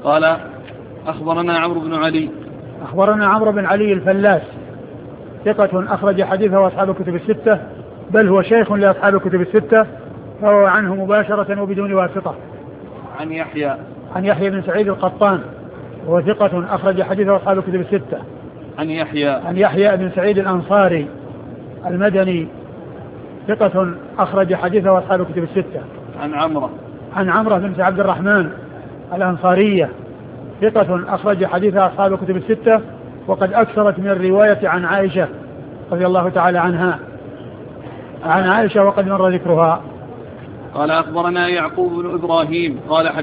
قال أخبرنا عمرو بن علي. أخبرنا عمرو بن علي الفلاس ثقة أخرج حديثه وأصحاب الكتب الستة، بل هو شيخ لأصحاب الكتب الستة، فهو عنه مباشرة وبدون واسطة. عن يحيى بن سعيد القطان وهو ثقة أخرج حديثه وأصحاب الكتب الستة. عن يحيى بن سعيد الأنصاري المدني ثقة أخرج حديثه وأصحاب الكتب الستة. عن عمرو بن عبد الرحمن الأنصارية ثقة أخرج حديثه أصحاب الكتب الستة، وقد أكثرت من الرواية عن عائشة رضي الله تعالى عنها، عن عائشة وقد مر ذكرها. قال أخبرنا يعقوب بن إبراهيم قال